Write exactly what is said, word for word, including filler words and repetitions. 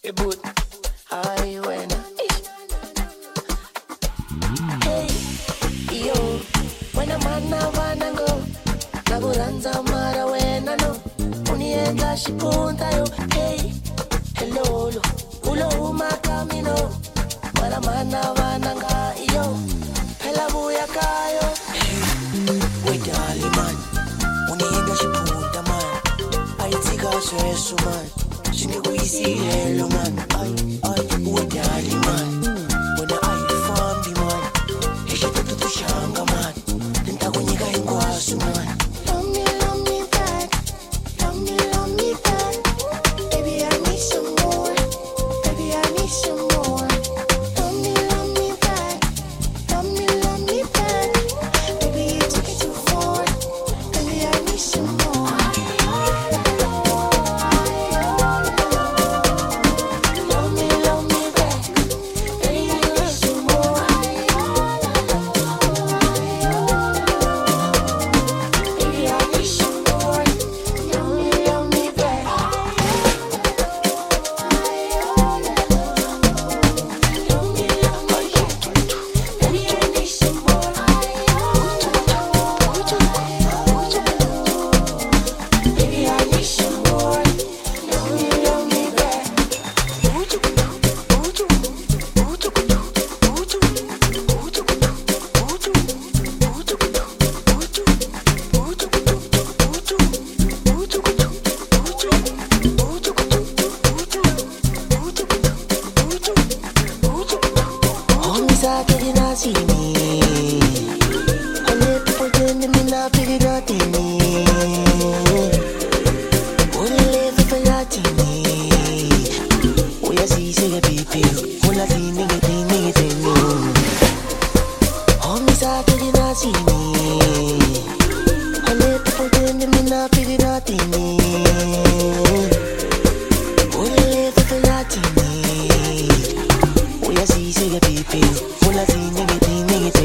Geburt, ay wena. Hey, yo, wena mana wanango, nakuranza mara wena no, unienda shipunta yo. Hey, hello, ulo umakamino, wena mana wananga yo, hela buya kayo. Hey, dali man, unienda shipunta man, aitika sesu man. Shinge kuisi hello man, ay, ay, uwe dali man. Wena ay fambi man, heshe tutu tushanga man. Nta kunyika ingwasu man. Love me, love me back. Love me, love me back. Baby, I need some more. Baby, I need some more. Love me, love me back. Love me, love me back. Baby, you took it too far. Baby, I need some more. Love me, love me back. Baby, I need some more. Baby, I need some more. Love me, love me back. Love me, love me back. Baby, I need some more. Baby, I need some more. Love me, love me back. Homisa kiri na sini, ane pupujene mina piri na tini. Ule fefe ya tini, oya si se ya pipi, ola tini ge tini ge tini. Homisa kiri na sini, ane pupujene mina piri na tini. Ule fefe ya tini. Oya si se ya pipi, ola tini ge tini ge